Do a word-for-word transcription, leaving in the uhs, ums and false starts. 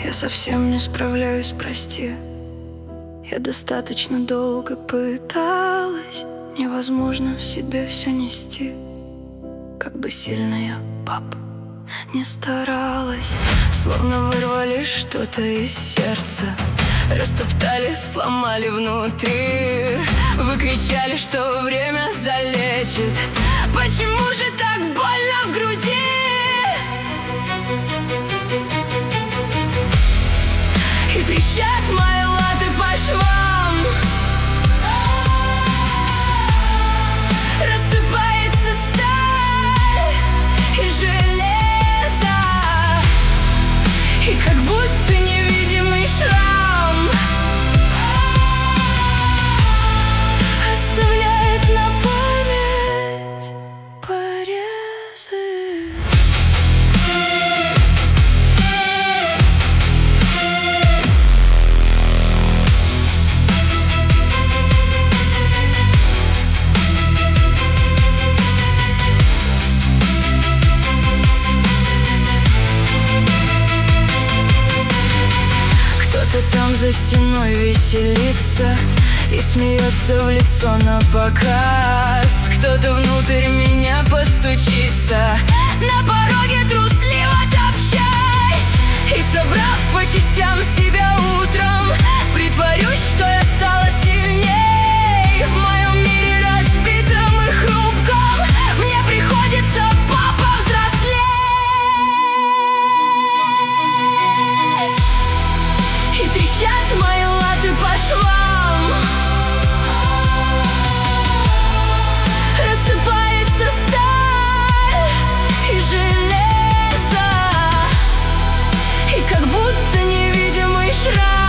Я совсем не справляюсь, прости. Я достаточно долго пыталась, невозможно в себе все нести. Как бы сильно я, пап, не старалась, словно вырвали что-то из сердца, растоптали, сломали внутри. Вы кричали, что время залечит. Почему же так больно в груди? И трещат мои латы по швам, рассыпается сталь и железо, и как будто невидимый шрам оставляет на память порезы. Кто-то там за стеной веселится и смеется в лицо на показ. Кто-то внутрь меня постучится, на пороге трусливо топчась. И собрав по частям себя утром, притворюсь, что я стала сильней. В моем мире разбитом и хрупком мне приходится, папа, взрослеть. И трещат мои латы по швам, рассыпается сталь и железо, и как будто невидимый шрам